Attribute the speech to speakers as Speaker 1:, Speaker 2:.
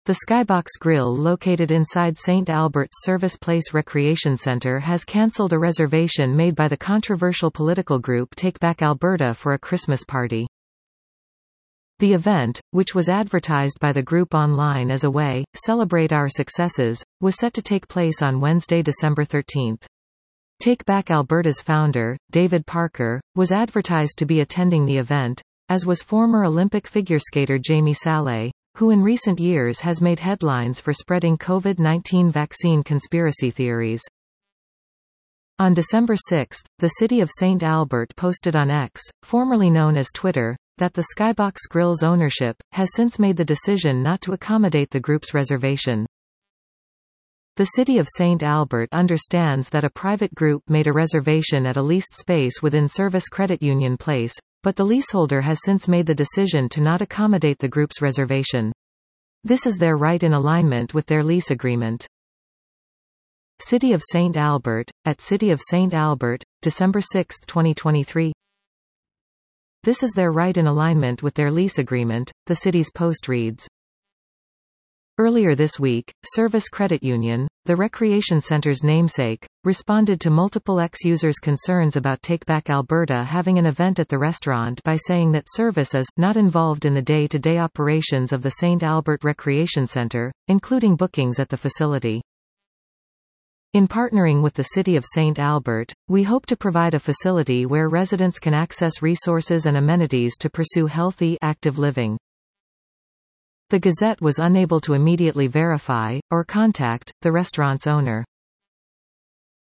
Speaker 1: The Skybox Grill located inside St. Albert's Service Place Recreation Centre has cancelled a reservation made by the controversial political group Take Back Alberta for a Christmas party. The event, which was advertised by the group online as a way, "Celebrate Our Successes," was set to take place on Wednesday, December 13. Take Back Alberta's founder, David Parker, was advertised to be attending the event, as was former Olympic figure skater Jamie Salé, who in recent years has made headlines for spreading COVID-19 vaccine conspiracy theories. On December 6, the city of St. Albert posted on X, formerly known as Twitter, that the Skybox Grill's ownership has since made the decision not to accommodate the group's reservation. The city of St. Albert understands that a private group made a reservation at a leased space within Service Credit Union Place, but the leaseholder has since made the decision to not accommodate the group's reservation. This is their right in alignment with their lease agreement. City of St. Albert, at City of St. Albert, December 6, 2023. This is their right in alignment with their lease agreement, the city's post reads. Earlier this week, Service Credit Union, the recreation center's namesake, responded to multiple ex-users' concerns about Take Back Alberta having an event at the restaurant by saying that Service is not involved in the day-to-day operations of the St. Albert Recreation Center, including bookings at the facility. In partnering with the City of St. Albert, we hope to provide a facility where residents can access resources and amenities to pursue healthy, active living. The Gazette was unable to immediately verify, or contact, the restaurant's owner.